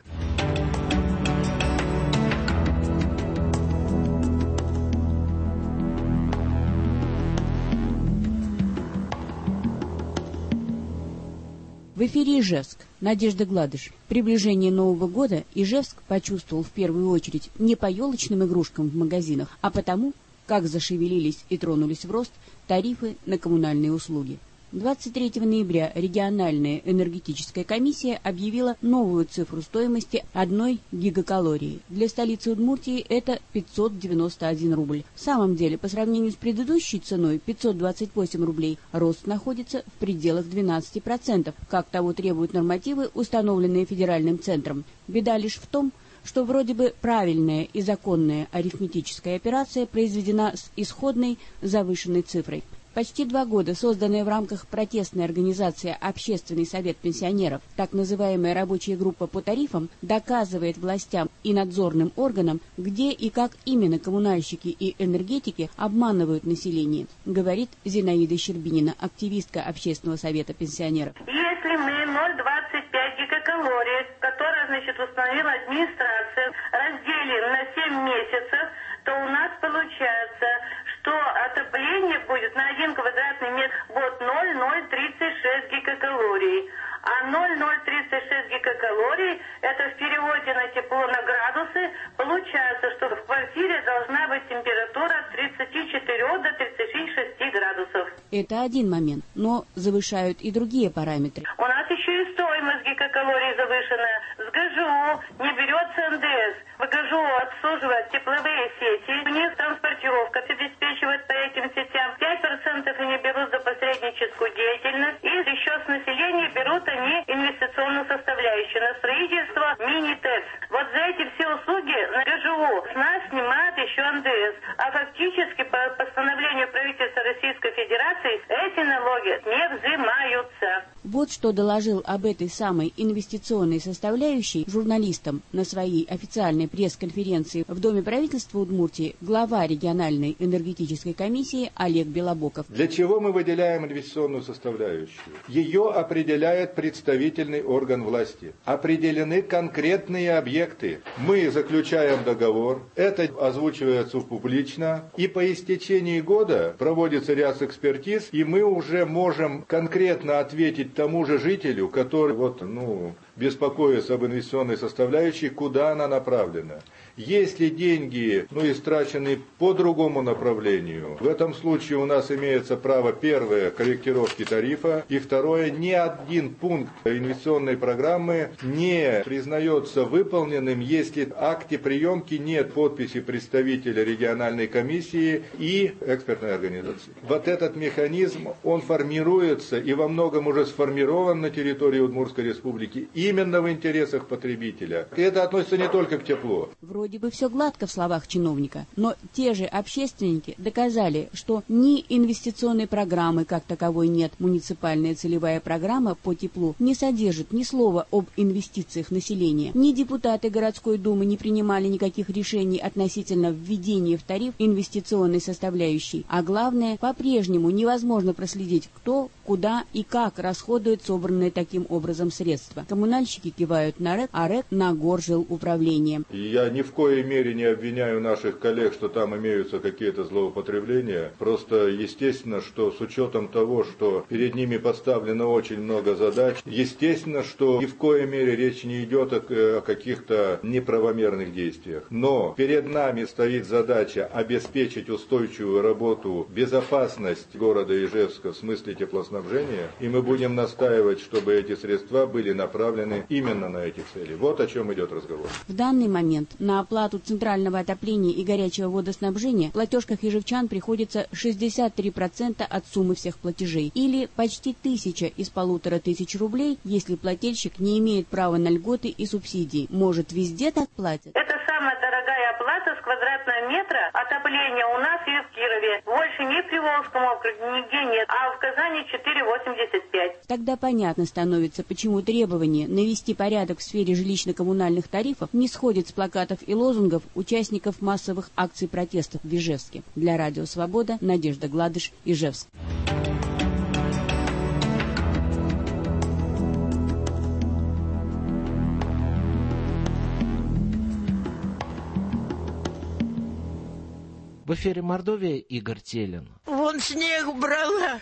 В эфире Ижевск. Надежда Гладыш. В приближении Нового года Ижевск почувствовал в первую очередь не по елочным игрушкам в магазинах, а потому, как зашевелились и тронулись в рост тарифы на коммунальные услуги. 23 ноября региональная энергетическая комиссия объявила новую цифру стоимости 1 гигакалории. Для столицы Удмуртии это 591 рубль. В самом деле, по сравнению с предыдущей ценой 528 рублей, рост находится в пределах 12%, как того требуют нормативы, установленные федеральным центром. Беда лишь в том, что вроде бы правильная и законная арифметическая операция произведена с исходной завышенной цифрой. Почти 2 года созданная в рамках протестной организации «Общественный совет пенсионеров», так называемая рабочая группа по тарифам, доказывает властям и надзорным органам, где и как именно коммунальщики и энергетики обманывают население, говорит Зинаида Щербинина, активистка Общественного совета пенсионеров. Если мы 0,25 гигакалорий, которые, установила администрация, разделим на 7 месяцев, то у нас получается, что отопление будет на 1 квадратный метр вот 0,036 гигакалорий. А 0,036 гигакалорий, это в переводе на тепло на градусы, получается, что в квартире должна быть температура от 34 до 36 градусов. Это один момент, но завышают и другие параметры. У нас еще и стоимость гигакалорий завышенная. С ГЖУ не берется НДС. В ГЖУ обслуживают тепловые сети, у них транспортировка обеспечивает по этим сетям. 5% они берут за посредническую деятельность, и еще с населения берут они инвестиционную составляющую на строительство мини-ТЭЦ. Вот за эти все услуги на ГЖУ с нас снимают еще НДС. А фактически по постановлению правительства Российской Федерации эти налоги не взимаются. Вот что доложил об этой самой инвестиционной составляющей журналистам на своей официальной пресс-конференции в Доме правительства Удмуртии глава региональной энергетической комиссии Олег Белобоков. Для чего мы выделяем инвестиционную составляющую? Ее определяет представительный орган власти. Определены конкретные объекты. Мы заключаем договор, это озвучивается публично, и по истечении года проводится ряд экспертиз, и мы уже можем конкретно ответить тому же жителю, который беспокоится об инвестиционной составляющей, куда она направлена. Если деньги истрачены по другому направлению, в этом случае у нас имеется право, первое, корректировки тарифа, и второе, ни один пункт инвестиционной программы не признается выполненным, если в акте приемки нет подписи представителя региональной комиссии и экспертной организации. Вот этот механизм, он формируется и во многом уже сформирован на территории Удмуртской республики именно в интересах потребителя. И это относится не только к теплу. Вроде бы все гладко в словах чиновника, но те же общественники доказали, что ни инвестиционной программы как таковой нет, муниципальная целевая программа по теплу не содержит ни слова об инвестициях населения, ни депутаты городской думы не принимали никаких решений относительно введения в тариф инвестиционной составляющей, а главное, по-прежнему невозможно проследить, кто, куда и как расходует собранные таким образом средства. Коммунальщики кивают на РЭК, а РЭК на горжилуправление. Я ни в коей мере не обвиняю наших коллег, что там имеются какие-то злоупотребления. Просто естественно, что с учетом того, что перед ними поставлено очень много задач, естественно, что ни в коей мере речь не идет о каких-то неправомерных действиях. Но перед нами стоит задача обеспечить устойчивую работу, безопасность города Ижевска в смысле теплоснабжения, и мы будем настаивать, чтобы эти средства были направлены именно на эти цели. Вот о чем идет разговор. В данный момент на оплату центрального отопления и горячего водоснабжения в платежках ижевчан приходится 63% от суммы всех платежей, или почти 1000 из 1500 рублей, если плательщик не имеет права на льготы и субсидии. Может, везде так платят? Это самая дорогая оплата с квадратного метра отопления у нас и в Кирове. Больше ни в Приволжском округе нигде нет, а в Казани 4,85. Тогда понятно становится, почему требование навести порядок в сфере жилищно-коммунальных тарифов не сходит с плакатов и лозунгов участников массовых акций протестов в Ижевске. Для Радио Свобода Надежда Гладыш, Ижевск. В эфире Мордовия, Игорь Телин. Вон снег брала.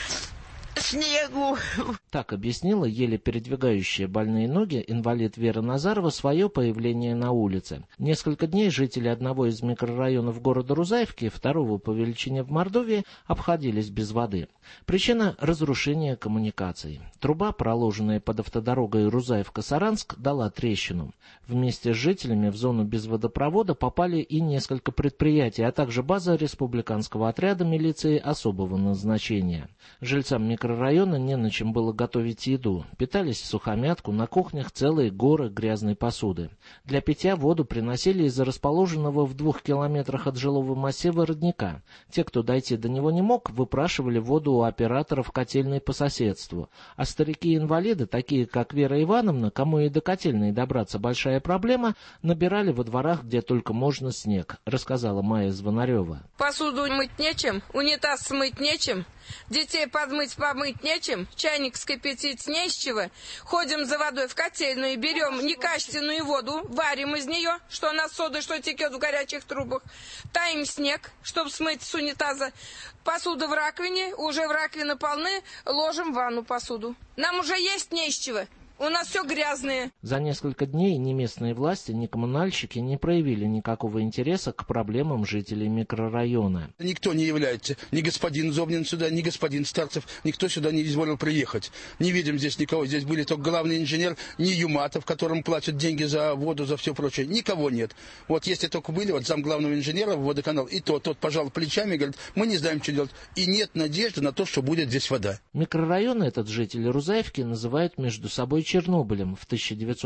Снегу. Так объяснила еле передвигающая больные ноги инвалид Вера Назарова свое появление на улице. Несколько дней жители одного из микрорайонов города Рузаевки, второго по величине в Мордовии, обходились без воды. Причина – разрушение коммуникаций. Труба, проложенная под автодорогой Рузаевка-Саранск, дала трещину. Вместе с жителями в зону без водопровода попали и несколько предприятий, а также база республиканского отряда милиции особого назначения. Жильцам микрорайона не на чем было готовить еду. Питались всухомятку, на кухнях целые горы грязной посуды. Для питья воду приносили из-за расположенного в 2 километрах от жилого массива родника. Те, кто дойти до него не мог, выпрашивали воду у операторов котельной по соседству. А старики-инвалиды, такие как Вера Ивановна, кому и до котельной добраться большая проблема, набирали во дворах, где только можно, снег, рассказала Майя Звонарева. Посуду мыть нечем, унитаз смыть нечем, детей помыть нечем, чайник скипятить не с чего. Ходим за водой в котельную, берем некачественную воду, варим из нее, что она сода, что текет в горячих трубах, таим снег, чтобы смыть с унитаза. Посуда в раковине, уже в раковине полны, ложим в ванну посуду. Нам уже есть не с чего. У нас все грязное. За несколько дней ни местные власти, ни коммунальщики не проявили никакого интереса к проблемам жителей микрорайона. Никто не является, ни господин Зобнин сюда, ни господин Старцев, никто сюда не изволил приехать. Не видим здесь никого. Здесь были только главный инженер, ни Юматов, которым платят деньги за воду, за все прочее. Никого нет. Вот если только были, вот зам главного инженера в водоканал, и тот пожал плечами и говорит, мы не знаем, что делать. И нет надежды на то, что будет здесь вода. Микрорайон этот жители Рузаевки называют между собой Чернобылем в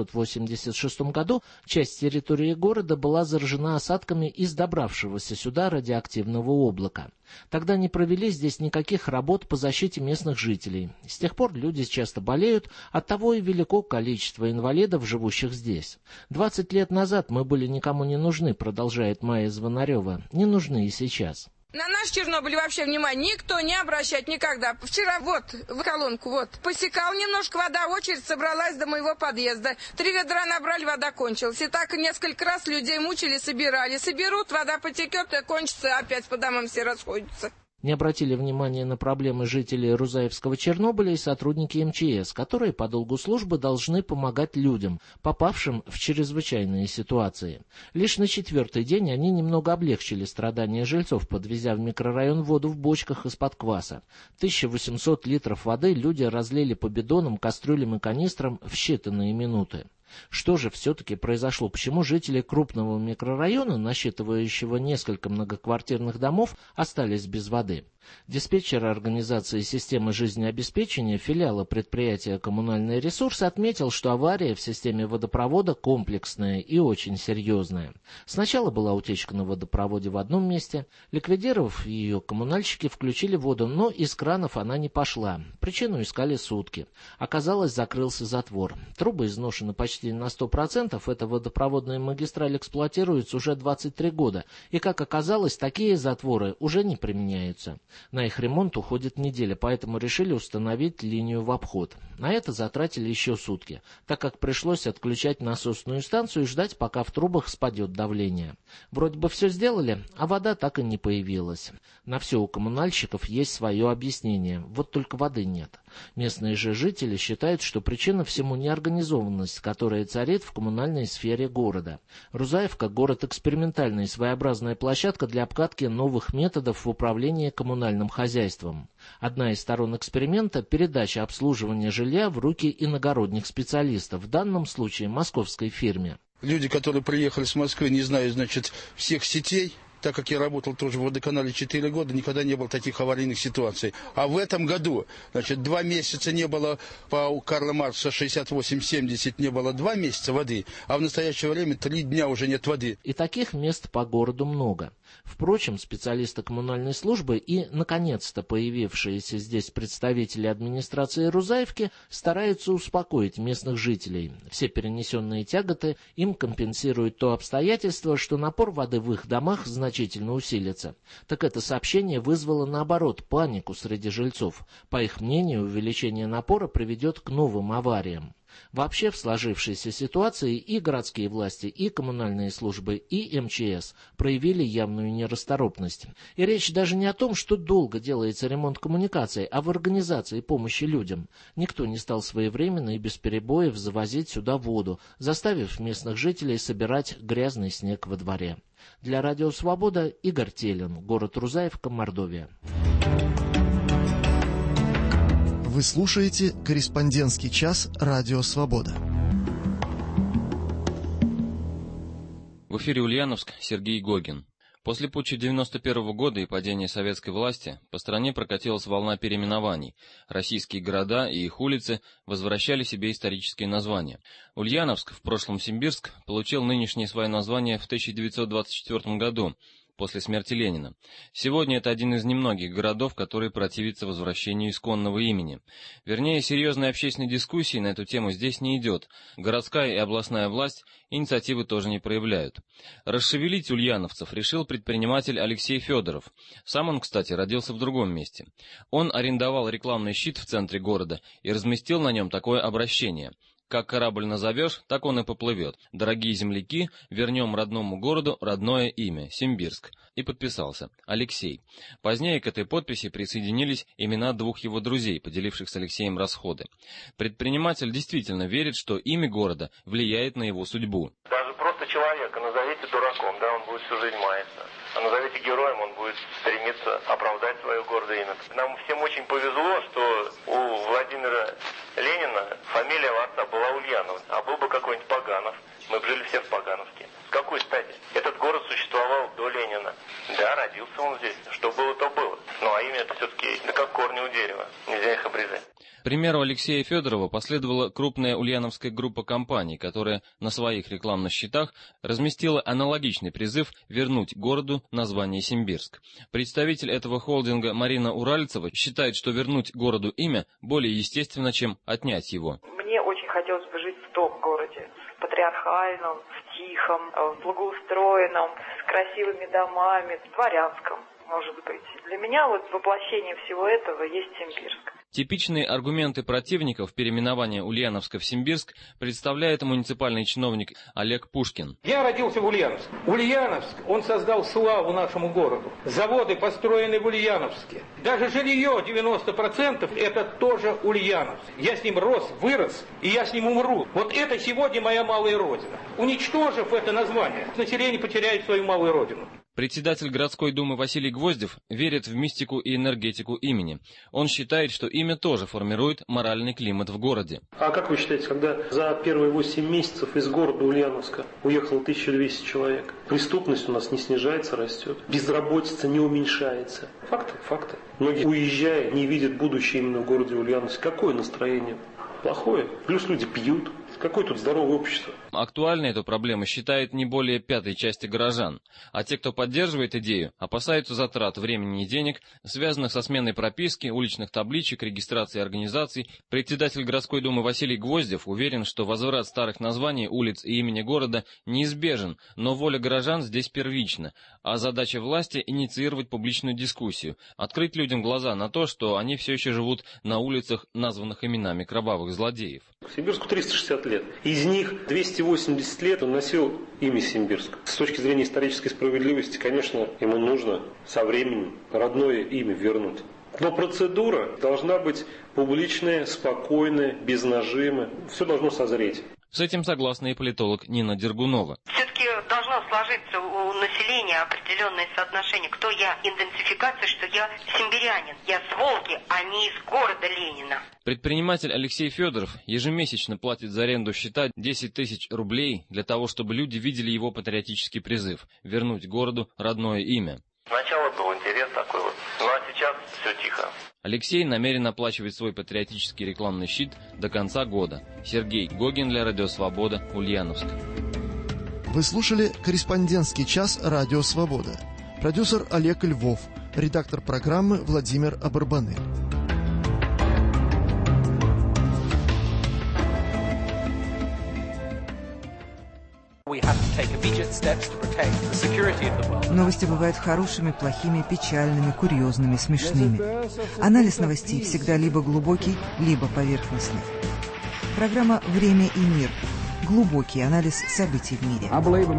1986 году часть территории города была заражена осадками из добравшегося сюда радиоактивного облака. Тогда не провели здесь никаких работ по защите местных жителей. С тех пор люди часто болеют, оттого и велико количество инвалидов, живущих здесь. 20 лет назад мы были никому не нужны, продолжает Майя Звонарева. Не нужны и сейчас. На наш Чернобыль вообще внимания никто не обращает никогда. Вчера вот, в колонку, вот, посекал немножко, вода, очередь собралась до моего подъезда. 3 ведра набрали, вода кончилась. И так несколько раз людей мучили, собирали. Соберут, вода потекет, и кончится, опять по домам все расходятся. Не обратили внимания на проблемы жителей Рузаевского Чернобыля и сотрудники МЧС, которые по долгу службы должны помогать людям, попавшим в чрезвычайные ситуации. Лишь на 4-й день они немного облегчили страдания жильцов, подвезя в микрорайон воду в бочках из-под кваса. 1800 литров воды люди разлили по бидонам, кастрюлям и канистрам в считанные минуты. Что же все-таки произошло? Почему жители крупного микрорайона, насчитывающего несколько многоквартирных домов, остались без воды? Диспетчер организации системы жизнеобеспечения филиала предприятия «Коммунальные ресурсы» отметил, что авария в системе водопровода комплексная и очень серьезная. Сначала была утечка на водопроводе в одном месте. Ликвидировав ее, коммунальщики включили воду, но из кранов она не пошла. Причину искали сутки. Оказалось, закрылся затвор. Трубы изношены почти на 100%. Эта водопроводная магистраль эксплуатируется уже 23 года. И, как оказалось, такие затворы уже не применяются. На их ремонт уходит неделя, поэтому решили установить линию в обход. На это затратили еще сутки, так как пришлось отключать насосную станцию и ждать, пока в трубах спадет давление. Вроде бы все сделали, а вода так и не появилась. На все у коммунальщиков есть свое объяснение, вот только воды нет. Местные же жители считают, что причина всему неорганизованность, которая царит в коммунальной сфере города. Рузаевка – город экспериментальный, своеобразная площадка для обкатки новых методов в управлении коммунальным хозяйством. Одна из сторон эксперимента – передача обслуживания жилья в руки иногородних специалистов, в данном случае московской фирме. Люди, которые приехали с Москвы, не знают, значит, всех сетей. Так как я работал тоже в водоканале 4 года, никогда не было таких аварийных ситуаций. А в этом году, значит, 2 месяца не было, по Карла Маркса 68-70 не было 2 месяца воды, а в настоящее время 3 дня уже нет воды. И таких мест по городу много. Впрочем, специалисты коммунальной службы и, наконец-то, появившиеся здесь представители администрации Рузаевки стараются успокоить местных жителей. Все перенесенные тяготы им компенсирует то обстоятельство, что напор воды в их домах значительно усилится. Так это сообщение вызвало, наоборот, панику среди жильцов. По их мнению, увеличение напора приведет к новым авариям. Вообще, в сложившейся ситуации и городские власти, и коммунальные службы, и МЧС проявили явную нерасторопность. И речь даже не о том, что долго делается ремонт коммуникаций, а в организации помощи людям. Никто не стал своевременно и без перебоев завозить сюда воду, заставив местных жителей собирать грязный снег во дворе. Для Радио Свобода Игорь Телин, город Рузаевка, Мордовия. Вы слушаете «Корреспондентский час» Радио Свобода. В эфире Ульяновск, Сергей Гогин. После путча 1991 года и падения советской власти по стране прокатилась волна переименований. Российские города и их улицы возвращали себе исторические названия. Ульяновск, в прошлом Симбирск, получил нынешнее свое название в 1924 году, после смерти Ленина. Сегодня это один из немногих городов, который противится возвращению исконного имени. Вернее, серьезной общественной дискуссии на эту тему здесь не идет. Городская и областная власть инициативы тоже не проявляют. Расшевелить ульяновцев решил предприниматель Алексей Федоров. Сам он, кстати, родился в другом месте. Он арендовал рекламный щит в центре города и разместил на нем такое обращение: «Как корабль назовешь, так он и поплывет. Дорогие земляки, вернем родному городу родное имя – Симбирск». И подписался – Алексей. Позднее к этой подписи присоединились имена 2 его друзей, поделивших с Алексеем расходы. Предприниматель действительно верит, что имя города влияет на его судьбу. Даже просто человека назовите дураком, да, он будет всю жизнь маяться. А назовите героем, он будет стремиться оправдать свое гордое имя. Нам всем очень повезло, что у Владимира Ленина фамилия отца была Ульянов, а был бы какой-нибудь Паганов. Мы бы жили все в Пагановске. С какой стати? Этот город существовал до Ленина. Да, родился он здесь. Что было, то было. Ну а имя это все-таки, да как корни у дерева. Нельзя их обрезать. К примеру Алексея Федорова последовала крупная ульяновская группа компаний, которая на своих рекламных щитах разместила аналогичный призыв вернуть городу название Симбирск. Представитель этого холдинга Марина Уральцева считает, что вернуть городу имя более естественно, чем отнять его. Мне очень хотелось бы жить в том городе, в патриархальном, в тихом, в благоустроенном, с красивыми домами, в дворянском, может быть. Для меня вот воплощение всего этого есть Симбирск. Типичные аргументы противников переименования Ульяновска в Симбирск представляет муниципальный чиновник Олег Пушкин. Я родился в Ульяновске. Ульяновск, он создал славу нашему городу. Заводы построены в Ульяновске. Даже жилье 90% это тоже Ульяновск. Я с ним рос, вырос, и я с ним умру. Вот это сегодня моя малая родина. Уничтожив это название, население потеряет свою малую родину. Председатель городской думы Василий Гвоздев верит в мистику и энергетику имени. Он считает, что имя тоже формирует моральный климат в городе. А как вы считаете, когда за первые 8 месяцев из города Ульяновска уехало 1200 человек, преступность у нас не снижается, растет, безработица не уменьшается? Факты. Многие, уезжая, не видят будущее именно в городе Ульяновск. Какое настроение? Плохое. Плюс люди пьют. Какое тут здоровое общество? Актуальной эту проблему считает не более 1/5 части горожан, а те, кто поддерживает идею, опасаются затрат времени и денег, связанных со сменой прописки, уличных табличек, регистрацией организаций. Председатель городской думы Василий Гвоздев уверен, что возврат старых названий улиц и имени города неизбежен, но воля горожан здесь первична, а задача власти инициировать публичную дискуссию, открыть людям глаза на то, что они все еще живут на улицах, названных именами кровавых злодеев. Симбирску 360 лет. Из них 280 лет он носил имя Симбирск. С точки зрения исторической справедливости, конечно, ему нужно со временем родное имя вернуть. Но процедура должна быть публичная, спокойная, без нажима. Все должно созреть. С этим согласна и политолог Нина Дергунова. Все-таки должно сложиться у населения определенное соотношение. Кто я? Идентификация, что я симбирянин. Я с Волги, а не из города Ленина. Предприниматель Алексей Федоров ежемесячно платит за аренду счета 10 тысяч рублей для того, чтобы люди видели его патриотический призыв – вернуть городу родное имя. Сначала был интерес такой вот, ну а сейчас все тихо. Алексей намерен оплачивать свой патриотический рекламный щит до конца года. Сергей Гогин для Радио Свобода, Ульяновск. Вы слушали «Корреспондентский час. Радио Свобода». Продюсер Олег Львов. Редактор программы Владимир Абарбанель. Новости бывают хорошими, плохими, печальными, курьезными, смешными. Анализ новостей всегда либо глубокий, либо поверхностный. Программа «Время и мир». Глубокий анализ событий в мире.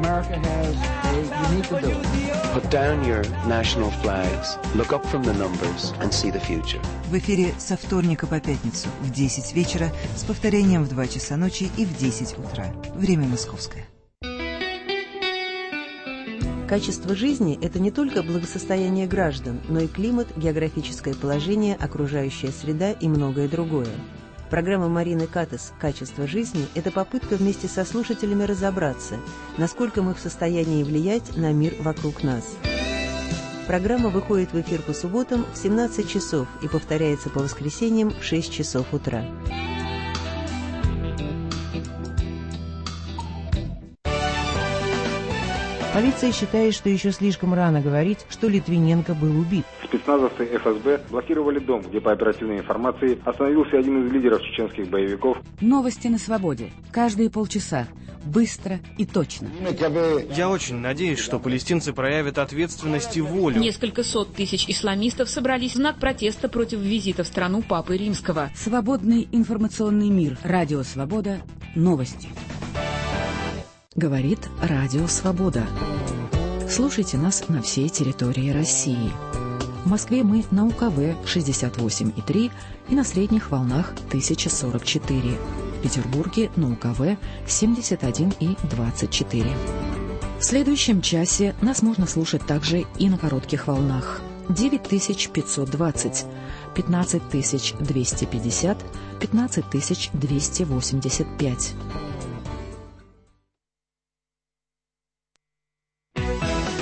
В эфире со вторника по пятницу в 10 вечера с повторением в 2 часа ночи и в 10 утра. Время московское. Качество жизни – это не только благосостояние граждан, но и климат, географическое положение, окружающая среда и многое другое. Программа Марины Катас «Качество жизни» – это попытка вместе со слушателями разобраться, насколько мы в состоянии влиять на мир вокруг нас. Программа выходит в эфир по субботам в 17 часов и повторяется по воскресеньям в 6 часов утра. Полиция считает, что еще слишком рано говорить, что Литвиненко был убит. Спецназовцы ФСБ блокировали дом, где по оперативной информации остановился один из лидеров чеченских боевиков. Новости на свободе. Каждые полчаса. Быстро и точно. Я очень надеюсь, что палестинцы проявят ответственность и волю. Несколько сот тысяч исламистов собрались в знак протеста против визита в страну Папы Римского. Свободный информационный мир. Радио Свобода. Новости. Говорит Радио Свобода. Слушайте нас на всей территории России. В Москве мы на УКВ 68,3 и на средних волнах 1044. В Петербурге на УКВ 71,24. В следующем часе нас можно слушать также и на коротких волнах 9520, 15250, 15285.